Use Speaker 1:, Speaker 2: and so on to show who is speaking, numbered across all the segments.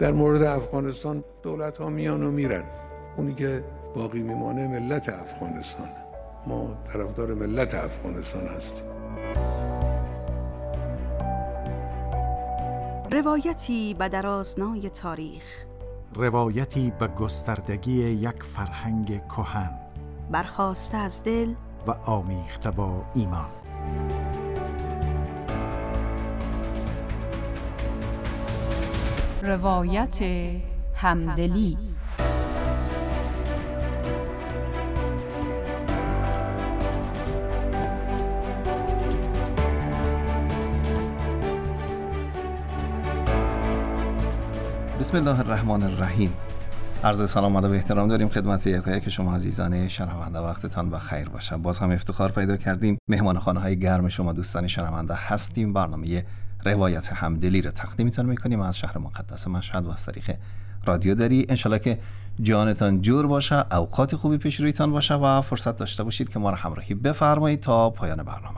Speaker 1: در مورد افغانستان دولت ها میان و میرن، اونی که باقی میمانه ملت افغانستان. ما طرفدار ملت افغانستان هستیم.
Speaker 2: روایتی به درازنای تاریخ،
Speaker 3: روایتی به گستردگی یک فرهنگ کهن،
Speaker 2: برخاسته از دل
Speaker 3: و آمیخته با ایمان.
Speaker 4: روایت همدلی.
Speaker 5: بسم الله الرحمن الرحیم. عرض سلام و ادب و احترام داریم خدمت یکایک شما عزیزان شنونده. وقتتان بخیر باشه. باز هم افتخار پیدا کردیم مهمانخانه‌های گرم شما دوستان شنونده هستیم. برنامه روایت همدلی را تقدیمتان میکنیم از شهر مقدس مشهد و از طریق رادیو دری. انشالله که جانتان جور باشه، اوقات خوبی پیش رویتان باشه و فرصت داشته باشید که ما را همراهی بفرمایید تا پایان برنامه.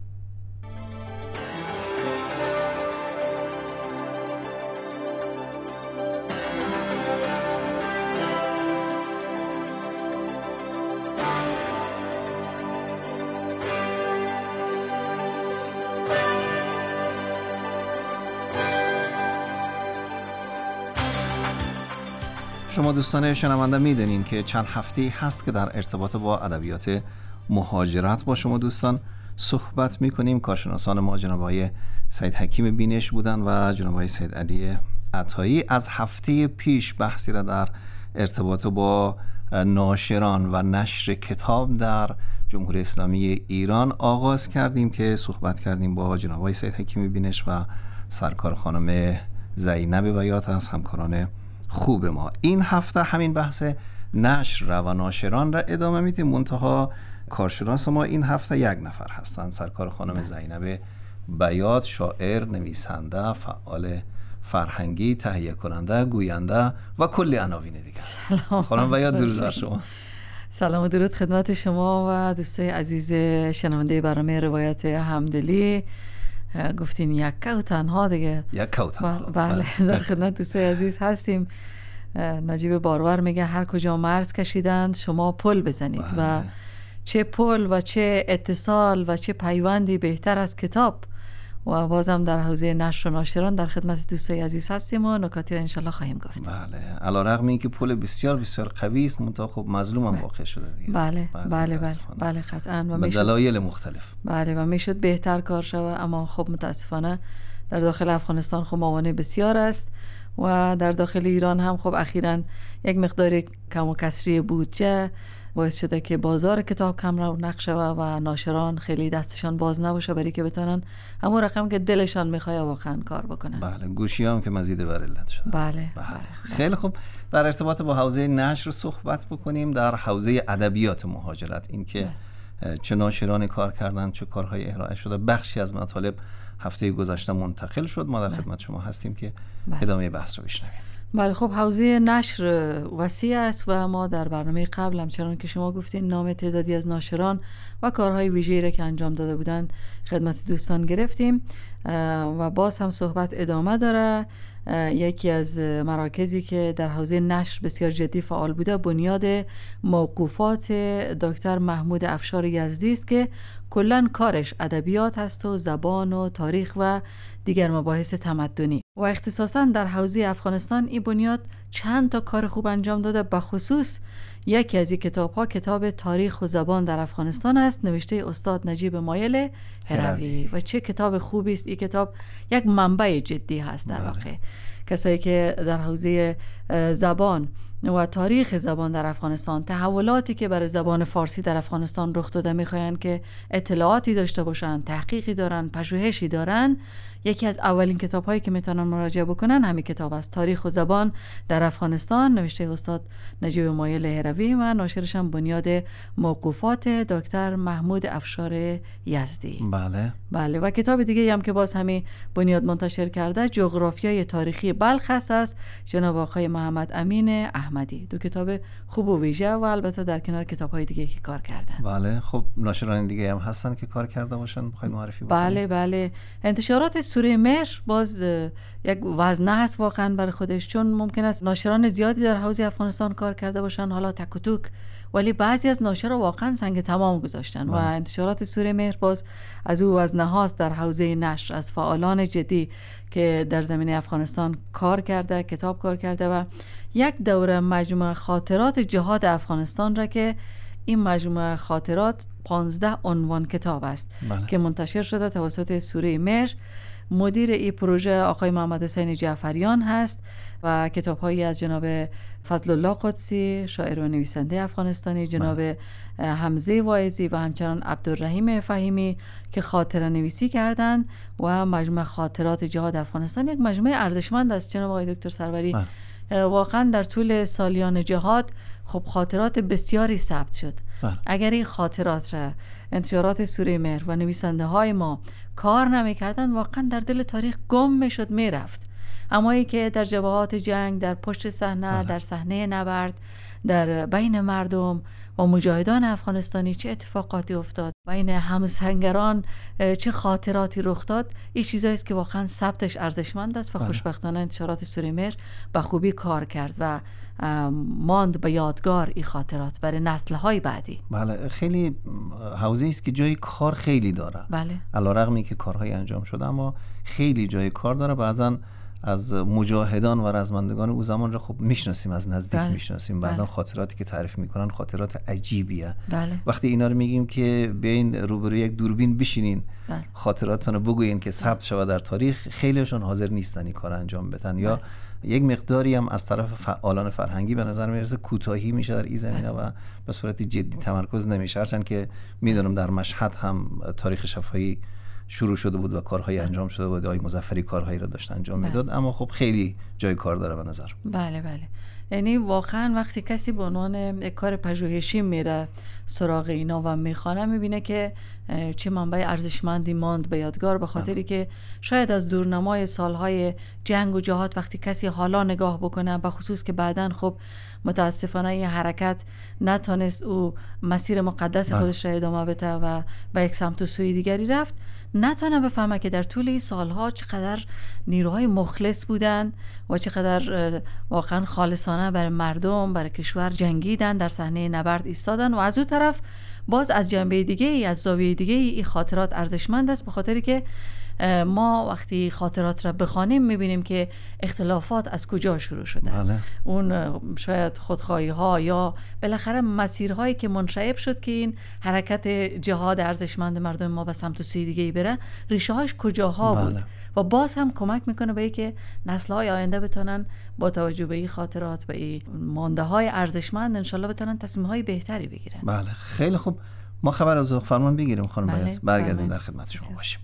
Speaker 5: شما دوستان شنونده میدونین که چند هفته هست که در ارتباط با ادبیات مهاجرت با شما دوستان صحبت میکنیم. کارشناسان ما جناب آقای سید حکیم بینش بودن و جناب آقای سید علی عطایی. از هفته پیش بحثی را در ارتباط با ناشران و نشر کتاب در جمهوری اسلامی ایران آغاز کردیم که صحبت کردیم با جناب آقای سید حکیم بینش و سرکار خانم زینب بیات از همکاران خوب ما. این هفته همین بحث نشر و ناشران را ادامه میدیم. منتها کارشناس ما این هفته یک نفر هستند، سرکار خانم زینب بیات، شاعر، نویسنده، فعال فرهنگی، تهیه کننده، گوینده و کلی عناوین دیگه. خانم بیات درود بر شما.
Speaker 6: سلام و درود خدمت شما و دوستای عزیز شنونده برنامه روایت همدلی. گفتین یک کو تنها دیگه.
Speaker 5: یک کو تنها.
Speaker 6: بله در خدمت دوستای عزیز هستیم. نجیب بارور میگه هر کجا مرز کشیدند شما پل بزنید. و چه پل و چه اتصال و چه پیوندی بهتر از کتاب. و بازم در حوزه نشر و ناشران در خدمت دوستای عزیز هستیم و نکاتی را انشالله خواهیم گفت.
Speaker 5: بله، علیرغم اینکه پل بسیار بسیار قوی است، منتها خب مظلوم هم واقع شده دیگه.
Speaker 6: بله قطعاً و
Speaker 5: به دلایل مختلف.
Speaker 6: بله و میشد بهتر کار شود، اما خب متاسفانه در داخل افغانستان خب موانع بسیار است و در داخل ایران هم خب اخیراً یک مقدار کم و کسری بودجه باعث شده که بازار کتاب کم رونق شود و ناشران خیلی دستشان باز نباشه برای که بتونن همون رقم که دلشان میخواد واقعا کار بکنن.
Speaker 5: بله، گوشی هم که مزید بر علت شده.
Speaker 6: بله.
Speaker 5: خیلی خوب، در ارتباط با حوزه نشر صحبت بکنیم. در حوزه ادبیات مهاجرت، این که چه ناشرانی کار کردن، چه کارهای ارائه شده، بخشی از مطالب هفته گذشته منتقل شد. ما در خدمت شما هستیم که ادامه بحث رو بشنویم.
Speaker 6: بله خب حوزه نشر وسیع است و ما در برنامه قبل همچنان که شما گفتین نام تعدادی از ناشران و کارهای ویژه‌ای را که انجام داده بودند خدمت دوستان گرفتیم و باز هم صحبت ادامه داره. یکی از مراکزی که در حوزه نشر بسیار جدی فعال بوده بنیاد موقوفات دکتر محمود افشار یزدی است که کلاً کارش ادبیات است و زبان و تاریخ و دیگر مباحث تمدنی و اختصاصاً در حوزه افغانستان این بنیاد چند تا کار خوب انجام داده. بخصوص یکی از این کتاب‌ها کتاب تاریخ و زبان در افغانستان است، نوشته استاد نجیب مایل هروی و چه کتاب خوبی است. این کتاب یک منبع جدی هست در واقع. کسایی که در حوزه زبان و تاریخ زبان در افغانستان، تحولاتی که برای زبان فارسی در افغانستان رخ داده میخواین که اطلاعاتی داشته باشن، تحقیقی دارن، پژوهشی دارن، یکی از اولین کتاب‌هایی که میتونن مراجعه بکنن همین کتاب است، تاریخ و زبان در افغانستان، نوشته استاد نجیب مایل هروی و ناشرش هم بنیاد موقوفات دکتر محمود افشار یزدی. بله و کتاب دیگه هم که باز همین بنیاد منتشر کرده جغرافیای تاریخی بلخ است، جناب آقای محمد امین احمدی احمدی. دو کتاب خوب و ویژه و البته در کنار کتاب‌های دیگه که کار کردن.
Speaker 5: بله. خب ناشران دیگه هم هستن که کار کرده باشن، می‌خواید معرفی بکنید؟
Speaker 6: بله. انتشارات سوره مهر باز یک وزنه هست واقعا برای خودش، چون ممکن است ناشران زیادی در حوزه افغانستان کار کرده باشن، حالا تک و توک، ولی بعضی از ناشرها واقعا سنگ تمام گذاشتن و انتشارات سوره مهر باز از او وزنه هاست در حوزه نشر، از فعالان جدی که در زمینه افغانستان کار کرده، کتاب کار کرده و یک دوره مجموعه خاطرات جهاد افغانستان را که این مجموعه خاطرات 15 عنوان کتاب است که منتشر شده توسط سوره مهر. مدیر این پروژه آقای محمد حسین جعفریان هست و کتاب‌هایی از جناب فضل الله قدسی شاعر و نویسنده افغانستانی، جناب حمزه واعظی و همچنان عبدالرحیم فهیمی که خاطره نویسی کردند و مجموعه خاطرات جهاد افغانستان یک مجموعه ارزشمند است جناب آقای دکتر سروری. واقعا در طول سالیان جهاد خب خاطرات بسیاری ثبت شد. اگر این خاطرات را انتشارات سوره مهر و نویسنده های ما کار نمی کردن واقعا در دل تاریخ گم می شد، می رفت. اما ای که در جبهات جنگ، در پشت صحنه، در صحنه نبرد، در بین مردم و مجاهدان افغانستانی چه اتفاقاتی افتاد، بین همسنگران چه خاطراتی رخ داد، این چیزایی است که واقعا ثبتش ارزشمند است و خوشبختانه انتشارات سوره مهر به خوبی کار کرد و ماند به یادگار این خاطرات برای نسل‌های بعدی.
Speaker 5: بله. خیلی حوزه است که جای کار خیلی داره.
Speaker 6: بله.
Speaker 5: علی‌رغمی که کارهای انجام شده اما خیلی جای کار داره. بعضا از مجاهدان و رزمندگان او زمان را خب میشناسیم، از نزدیک میشناسیم. بعضا خاطراتی که تعریف میکنن خاطرات عجیبیه. وقتی اینا رو میگیم که بیاین روبروی یک دوربین بشینین خاطراتتون رو بگوین که ثبت شود در تاریخ، خیلیشون حاضر نیستن این کار انجام بدن یا یک مقداری هم از طرف فعالان فرهنگی به نظر میرسه کوتاهی میشه در این زمینه و به صورت جدی تمرکز نمیشه. هرچند که میدونم در مشهد هم تاریخ شفاهی شروع شده بود و کارهای انجام شده بود، آقای مظفری کارهایی را داشت انجام میداد، اما خب خیلی جای کار داره به نظر.
Speaker 6: بله. یعنی واقعا وقتی کسی به عنوان یک کار پژوهشی میره سراغ اینا و میخوانه میبینه که چه منبع ارزشمندی ماند به یادگار، به خاطری که شاید از دورنمای سالهای جنگ و جهاد وقتی کسی حالا نگاه بکنه، به خصوص که بعداً خب متاسفانه این حرکت نتونست او مسیر مقدس خودش را ادامه بده و به یک سمت و سوی دیگری رفت، نتونه بفهمه که در طول این سالها چقدر نیروهای مخلص بودن و چقدر واقعا خالصانه برای مردم، برای کشور جنگیدن، در صحنه نبرد ایستادن و از اون طرف باز از جنبه دیگه، از زاویه دیگه این خاطرات ارزشمند است، به خاطری که ما وقتی خاطرات را بخوانیم میبینیم که اختلافات از کجا شروع شده. اون شاید خودخواهی ها یا بالاخره مسیرهایی که منشعب شد که این حرکت جهاد ارزشمند مردم ما به سمت سوی دیگه بره، ریشه هاش کجاها بود و باز هم کمک میکنه به اینکه نسل های آینده بتونن با توجه به این خاطرات، به این مانده های ارزشمند انشالله بتونن تصمیم های بهتری بگیرن.
Speaker 5: بله. خیلی خوب. ما خبر از ذوق فرمان بگیریم خانم بیات، برگردیم در خدمت شما باشیم.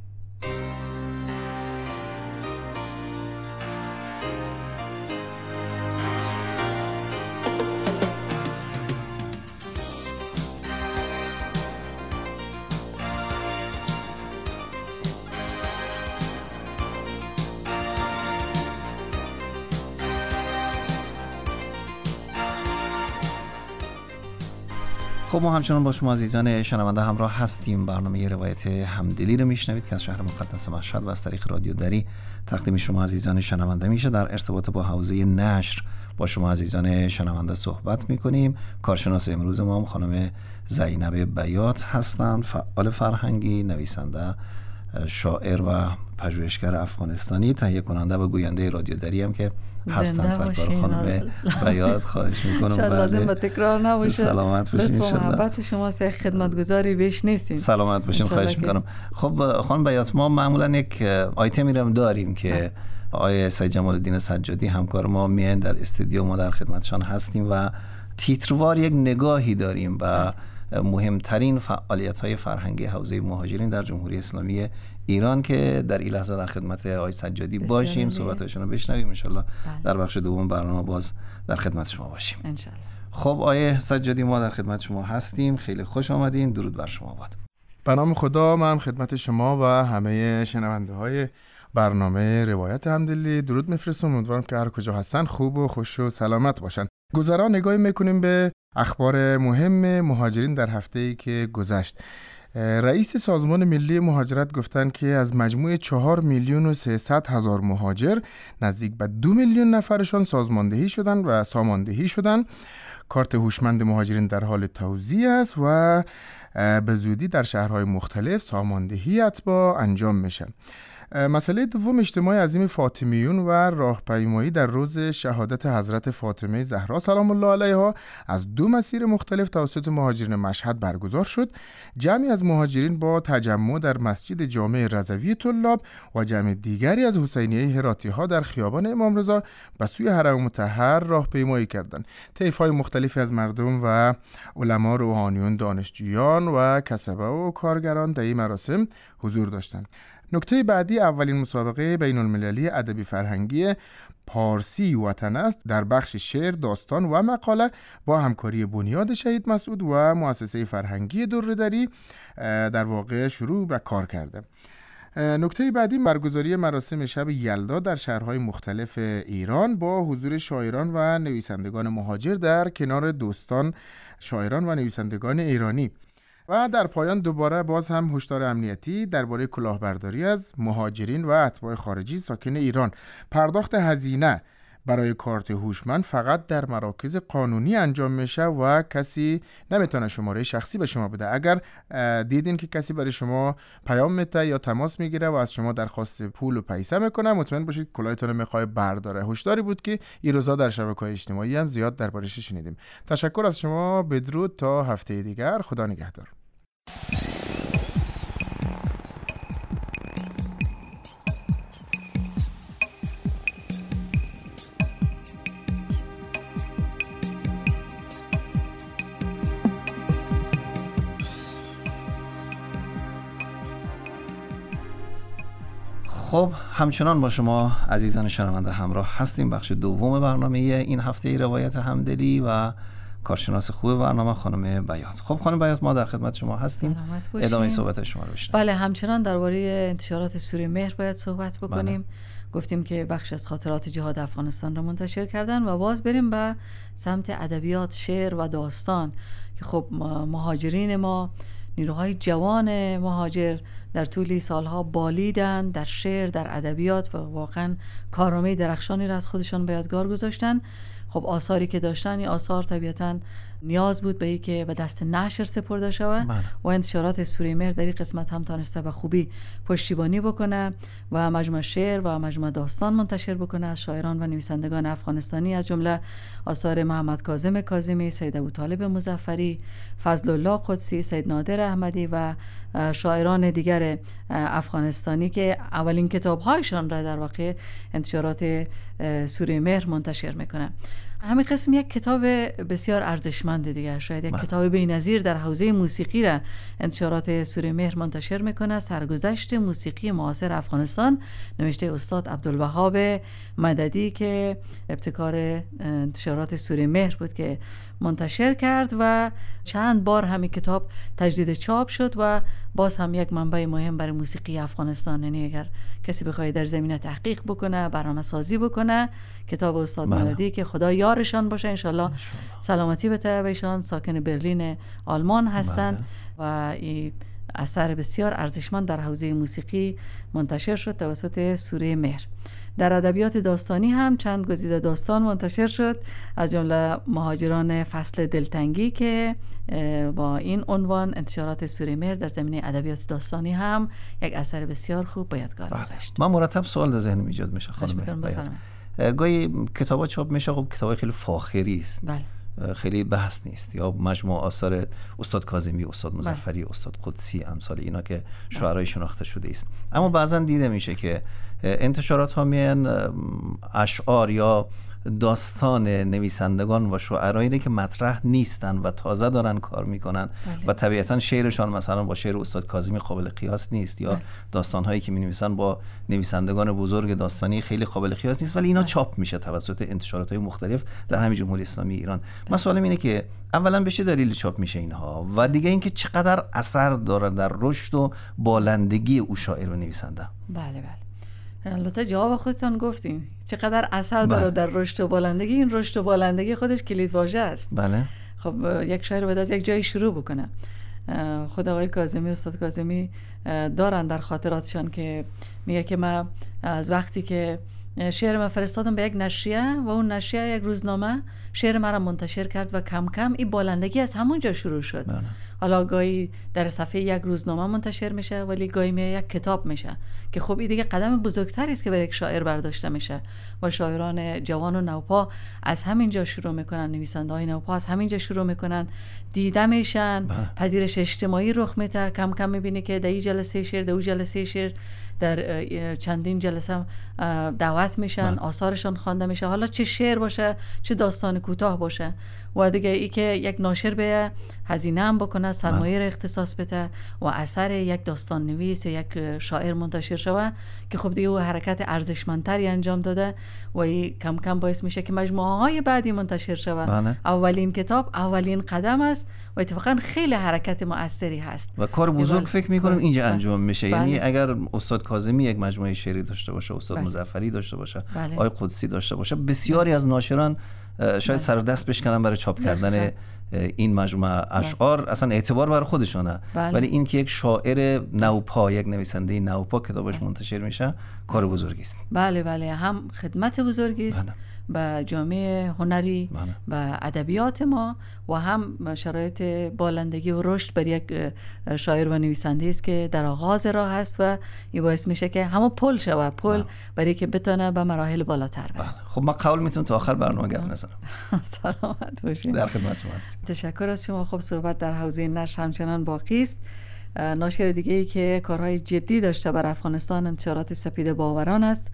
Speaker 5: خب ما همچنان با شما عزیزان شنونده همراه هستیم. برنامه روایت همدلی رو میشنوید که از شهر مقدس مشهد و از طریق رادیو دری تقدیم شما عزیزان شنونده میشه. در ارتباط با حوزه نشر با شما عزیزان شنونده صحبت میکنیم. کارشناس امروز ما هم خانم زینب بیات هستند، فعال فرهنگی، نویسنده، شاعر و پژوهشگر افغانستانی، تهیه کننده و گوینده رادیو دری هم که هستن. سرکار خانم بیات، خواهش میکنم
Speaker 6: شاید لازم به تکرار نباشه.
Speaker 5: سلامت باشین ان شاء الله.
Speaker 6: محبت شما سه خدمتگزاری بیش نیستین.
Speaker 5: سلامت باشین، خواهش میکنم. خب خانم بیات، ما معمولا یک آیتمی رو داریم که آقای سید جمال الدین سجادی همکار ما میان در استودیو، ما در خدمتشان هستیم و تیتروار یک نگاهی داریم و مهمترین فعالیت‌های فرهنگی حوزه مهاجرین در جمهوری اسلامی ایران که در این لحظه در خدمت آقای سجادی باشیم، صحبت‌هاشون رو بشنویم. ان شاءالله در بخش دوم برنامه باز در خدمت شما باشیم ان شاءالله. خب آقای سجادی، ما در خدمت شما هستیم. خیلی خوش آمدین. درود بر شما باد.
Speaker 7: به نام خدا، من خدمت شما و همه شنونده‌های برنامه روایت همدلی درود میفرستم. امیدوارم که هر کجا هستن خوب و خوش و سلامت باشن. گذرا نگاهی میکنیم به اخبار مهم مهاجرین در هفته‌ای که گذشت. رئیس سازمان ملی مهاجرت گفتند که از مجموع 4,300,000 مهاجر نزدیک به 2 میلیون نفرشان سازماندهی شدند و ساماندهی شدند. کارت هوشمند مهاجرین در حال توزیع است و به زودی در شهرهای مختلف ساماندهی اتباع انجام میشه. مسئله دوم اجتماع عظیم فاطمیون و راهپیمایی در روز شهادت حضرت فاطمه زهرا سلام الله علیها از 2 مسیر مختلف توسط مهاجرین مشهد برگزار شد. جمعی از مهاجرین با تجمع در مسجد جامع رضوی طلاب و جمع دیگری از حسینیه هراتی ها در خیابان امام رضا به سوی حرم مطهر راهپیمایی کردند. طیف‌های مختلفی از مردم و علما، روحانیون، دانشجویان و کسبه و کارگران در این مراسم حضور داشتند. نکته بعدی اولین مسابقه بین المللی ادبی فرهنگی پارسی وطن است در بخش شعر، داستان و مقاله با همکاری بنیاد شهید مسعود و مؤسسه فرهنگی دره‌دری در واقع شروع به کار کرده. نکته بعدی برگزاری مراسم شب یلدا در شهرهای مختلف ایران با حضور شاعران و نویسندگان مهاجر در کنار دوستان شاعران و نویسندگان ایرانی. و در پایان دوباره باز هم هشدار امنیتی درباره کلاهبرداری از مهاجرین و اتباع خارجی ساکن ایران. پرداخت هزینه برای کارت هوشمند فقط در مراکز قانونی انجام میشه و کسی نمیتونه شماره شخصی به شما بده. اگر دیدین که کسی برای شما پیام میده یا تماس میگیره و از شما درخواست پول و پیسه میکنه، مطمئن باشید کلاهتون میخواد برداره. هشداری بود که این روزا در شبکه‌های اجتماعی هم زیاد دربارش شنیدیم. تشکر از شما، بدرود تا هفته دیگر، خدا نگهدار.
Speaker 5: خب همچنان با شما عزیزان شنونده همراه هستیم. بخش دوم برنامه این هفته روایت همدلی و کارشناس خوب برنامه خانم بیات. خب خانم بیات، ما در خدمت شما هستیم. ادامه صحبت شما رو بشنویم.
Speaker 6: بله، همچنان درباره انتشارات سوره مهر باید صحبت بکنیم. گفتیم که بخش از خاطرات جهاد افغانستان را منتشر کردن و باز بریم به سمت ادبیات، شعر و داستان که خب مهاجرین ما، نیروهای جوان مهاجر در طول سالها بالیدن در شعر، در ادبیات و واقعا کارنامه درخشانی را از خودشان به یادگار گذاشتن. خب آثاری که داشتن، این آثار طبیعتاً نیاز بود به این که به دست نشر سپرده شود و انتشارات سوره مهر در این قسمت هم تانسته به خوبی پشتیبانی بکنه و مجموعه شعر و مجموعه داستان منتشر بکنه از شاعران و نویسندگان افغانستانی، از جمله آثار محمد کاظم کاظمی، سید ابوطالب مظفری، فضل الله قدسی، سید نادر احمدی و شاعران دیگر افغانستانی که اولین کتاب‌هایشان را در واقع انتشارات سوره مهر منتشر میکنه. همین قسم یک کتاب بسیار ارزشمند دیگر، شاید یک کتاب بی‌نظیر در حوزه موسیقی را انتشارات سوره مهر منتشر میکنه. سرگذشت موسیقی معاصر افغانستان، نوشته استاد عبدالوهاب مددی که ابتکار انتشارات سوره مهر بود که منتشر کرد و چند بار همین کتاب تجدید چاپ شد و باز هم یک منبع مهم برای موسیقی افغانستان. یعنی اگر کسی بخواد در زمینه تحقیق بکنه، برنامه سازی بکنه، کتاب استاد مددی که خدا یارشان باشه، انشالله سلامتی بده بهشان، ساکن برلین آلمان هستن و این اثر بسیار ارزشمند در حوزه موسیقی منتشر شد توسط سوره مهر. در ادبیات داستانی هم چند گزیده داستان منتشر شد، از جمله مهاجران فصل دلتنگی که با این عنوان انتشارات سوره مهر در زمینه ادبیات داستانی هم یک اثر بسیار خوب به یادگار گذاشت.
Speaker 5: من مرتب سوال در ذهنم ایجاد میشه خانم بیات. گاهی کتابا چاپ میشه، خب کتابای خیلی فاخری است.
Speaker 6: بله.
Speaker 5: خیلی بحث نیست، یا مجموعه آثار استاد کاظمی، استاد مظفری، استاد قدسی، امثال اینا که شاعرای شناخته شده است. اما بعضا دیده میشه که انتشارات ها میان اشعار یا داستان نویسندگان و شاعرایی که مطرح نیستن و تازه دارن کار میکنن و طبیعتا شعرشان مثلا با شعر استاد کاظمی قابل قیاس نیست، یا داستانهایی که مینویسن با نویسندگان بزرگ داستانی خیلی قابل قیاس نیست، ولی اینا چاپ میشه توسط انتشارات‌های مختلف در همین جمهوری اسلامی ایران. مسئله اینه که اولا به چه دلیل چاپ میشه اینها و دیگه اینکه چقدر اثر داره در رشد و بالندگی او شاعر و نویسنده.
Speaker 6: بله. البته جواب خودتان گفتین چقدر اثر داره در رشد و بالندگی. این رشد و بالندگی خودش کلید واژه است.
Speaker 5: بله.
Speaker 6: خب یک شاعر باید از یک جایی شروع بکنه. خود آقای کاظمی، استاد کاظمی دارن در خاطراتشان که میگه که من از وقتی که شعر من فرستادم به یک نشریه و اون نشریه یک روزنامه شعر من را منتشر کرد و کم کم این بالندگی از همونجا شروع شد. حالا گاهی در صفحه یک روزنامه منتشر میشه ولی گاهی یک کتاب میشه که خب این دیگه قدم بزرگتری است که برای یک شاعر برداشته میشه و شاعران جوان و نوپا از همینجا شروع میکنن، نویسنده های نوپا از همینجا شروع میکنن، دیده میشن، پذیرش اجتماعی رخ میده. کم کم میبینی که در این جلسه شعر، در اون جلسه شعر، در چندین جلسه دعوت میشن، آثارشان خوانده میشه، حالا چه شعر باشه چه داستان کوتاه باشه. و دیگه ای که یک ناشر به هزینه هم بکنه، سرمایه را اختصاص بده و اثر یک داستان نویس یا یک شاعر منتشر شوه که خب دیگه او حرکت ارزشمندتری انجام داده و کم کم باعث میشه که مجموعه های بعدی منتشر شوه. اولین کتاب اولین قدم است و اتفاقا خیلی حرکت مؤثری هست
Speaker 5: و کار بزرگ فکر میکنم اینجا انجام میشه. یعنی اگر استاد کاظمی یک مجموعه شعری داشته باشه، استاد مظفری داشته باشه، آقای قدسی داشته باشه، بسیاری از ناشران شاید سر دست بشکنن برای چاپ کردن این مجموعه اشعار، اصلا اعتبار برای خودشونه. ولی این که یک شاعر نوپا، یک نویسنده نوپا کتابش منتشر میشه، کار بزرگی است.
Speaker 6: بله هم خدمت بزرگی است به جامعه هنری و ادبیات ما و هم شرایط بالندگی و رشد برای یک شاعر و نویسنده است که در آغاز راه هست و این باعث میشه که همون پل شوه، پل برای که بتونه به مراحل بالاتر بره.
Speaker 5: خب من قول میتونم تا آخر برنامه گپ نزنم.
Speaker 6: سلامت باشین.
Speaker 5: در خدمت شما هستیم.
Speaker 6: تشکر از شما. خب صحبت در حوزه نشر همچنان باقی است. ناشر دیگه ای که کارهای جدی داشته بر افغانستان انتشارات سپید باوران است.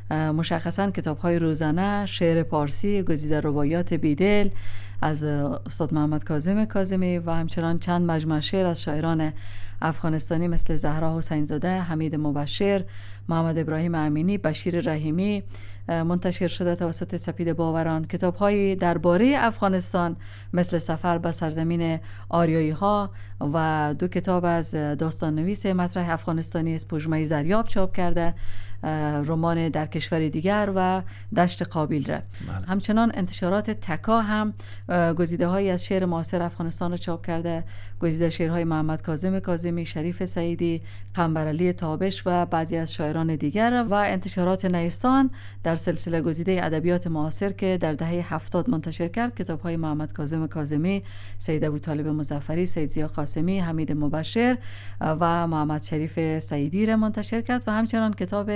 Speaker 6: مشخصاً کتاب‌های روزانه، شعر پارسی، گزیده رباعیات بیدل از استاد محمد کاظم کاظمی و همچنان چند مجموعه شعر از شاعران افغانستانی مثل زهرا حسین زاده، حمید مبشر، محمد ابراهیم امینی، بشیر رحیمی منتشر شده توسط سپید باوران. کتاب‌های درباره افغانستان مثل سفر به سرزمین آریایی ها و دو کتاب از داستان نویس مطرح افغانستانی اسپوژمه زریاب چاپ کرده، رمان در کشور دیگر و دشت قابیل را. همچنان انتشارات تکا هم گزیده هایی از شعر معاصر افغانستان را چاپ کرده، گزیده شعرهای محمد کاظم کاظمی، شریف سعیدی، قنبرعلی تابش و بعضی از شاعران دیگر و انتشارات نیستان در سلسله گزیده ادبیات معاصر که در دهه 70 منتشر کرد کتاب‌های محمد کاظم کاظمی، سید ابوطالب مظفری، سید ضیا قاسمی، حمید مبشر و محمد شریف سعیدی را منتشر کرد و همچنان کتاب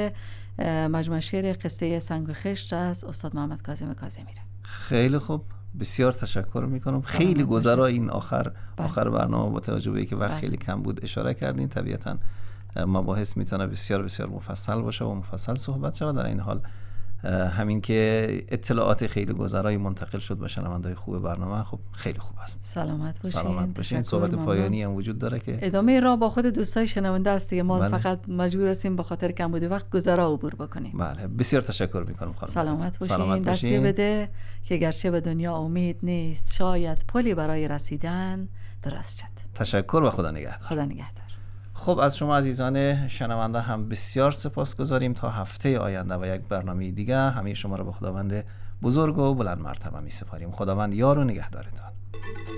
Speaker 6: مجموعه شعر قصه سنگ و خشت از استاد محمد کاظم کاظمی را.
Speaker 5: خیلی خوب، بسیار تشکر میکنم. خیلی گذرا این آخر برنامه با توجه به اینکه وقت خیلی کم بود اشاره کردین. طبیعتاً مباحث میتونه بسیار بسیار مفصل باشه و مفصل صحبت شود. در این حال همین که اطلاعات خیلی گذرایی منتقل شد به شنونده‌های خوب برنامه، خب خیلی خوب است.
Speaker 6: سلامت باشین.
Speaker 5: سلامت باشین. صحبت پایانی هم وجود داره که
Speaker 6: ادامه راه با خود دوستای شنونده است دیگه. ما فقط مجبور هستیم به خاطر کمبود وقت گذرا عبور بکنیم.
Speaker 5: بله، بسیار تشکر میکنم خانم.
Speaker 6: سلامت باشین. دستی بده که گرچه به دنیا امید نیست، شاید پلی برای رسیدن درست شد.
Speaker 5: تشکر و خدا نگهدار.
Speaker 6: خدا نگهدار.
Speaker 5: خب از شما عزیزان شنونده هم بسیار سپاسگزاریم. تا هفته آینده و یک برنامه دیگه همه شما را به خداوند بزرگ و بلند مرتبه می سپاریم. خداوند یار و نگهدارتان.